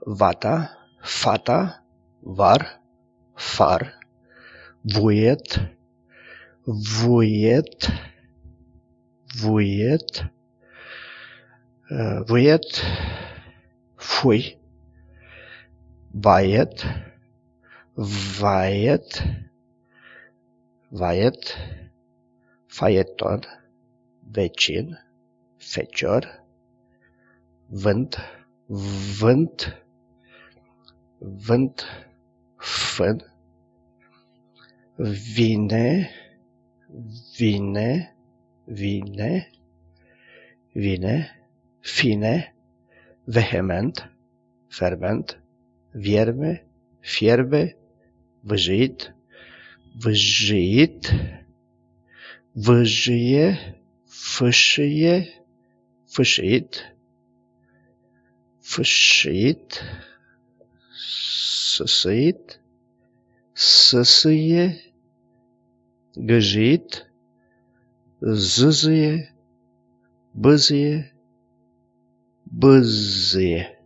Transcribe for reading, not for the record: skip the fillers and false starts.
vata, fata, var, far, vuiet, vuiet, vuiet, vuiet, fui, vaiet, vaiet, vaiet, faeton, vecin, fecior, vânt, vânt, vânt, fân, vine, vine, vine, vine, fine, vehement, ferment, vierme, fierbe, vâjit, vâjit, vâjie, fâșie, fâșit, fâșit, săsăit, săsâie, găjit, zâzâie, bâzie, bâzie.